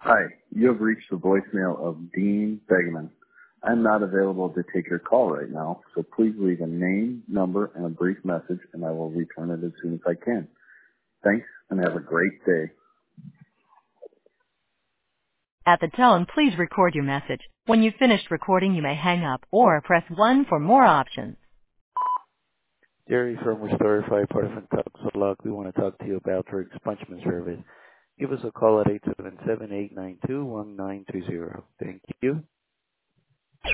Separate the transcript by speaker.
Speaker 1: Hi, you have reached the voicemail of Dean Begeman. I'm not available to take your call right now, so please leave a name, number, and a brief message, and I will return it as soon as I can. Thanks, and have a great day.
Speaker 2: At the tone, please record your message. When you've finished recording, you may hang up or press 1 for more options.
Speaker 3: Jerry from Restore 5 part of Talk. We want to talk to you about our expungement service. Give us a call at 877-892-1920. Thank you.